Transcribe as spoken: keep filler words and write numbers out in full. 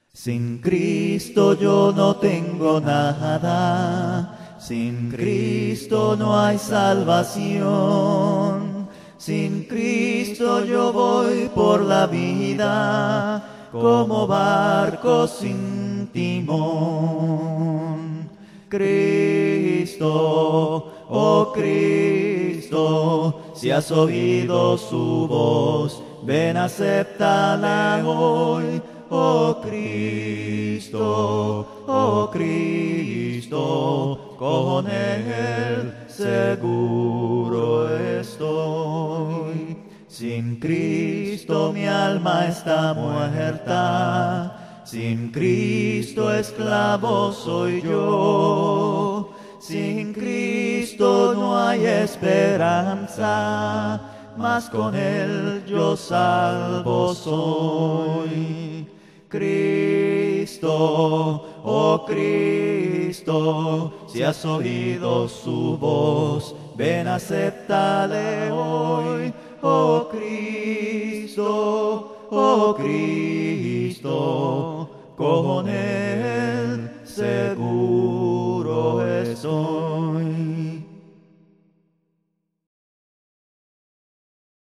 Sin Cristo yo no tengo nada, sin Cristo no hay salvación. Sin Cristo yo voy por la vida como barco sin timón. Cristo, oh Cristo, si has oído su voz, ven, acéptala hoy. Oh Cristo, oh Cristo, con Él seguro estoy. Sin Cristo mi alma está muerta, sin Cristo esclavo soy yo. Sin Cristo no hay esperanza, mas con Él yo salvo soy. Cristo, oh Cristo, si has oído su voz, ven, acéptale hoy. Oh Cristo, oh Cristo, con Él seguro